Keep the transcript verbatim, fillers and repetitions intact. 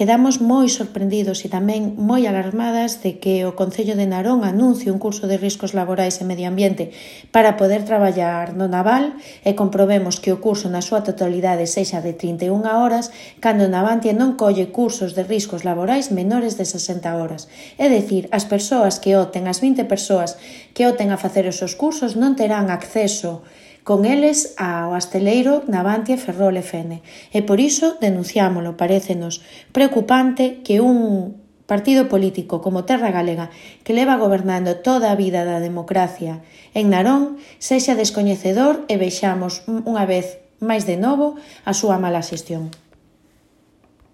quedamos moi sorprendidos e tamén moi alarmadas de que o Concello de Narón anuncie un curso de riscos laborais e medio ambiente para poder traballar no naval e comprobemos que o curso na súa totalidade sexa de trinta e unha horas cando Navantia non colle cursos de riscos laborais menores de sesenta horas. É dicir, as persoas que opten, as vinte persoas que opten a facer esos cursos non terán acceso con eles ao asteleiro Navantia Ferrol F N. E por iso denunciámolo, parécenos preocupante que un partido político como Terra Galega, que leva gobernando toda a vida da democracia en Narón, sexa descoñecedor e vexamos unha vez máis de novo a súa mala xestión.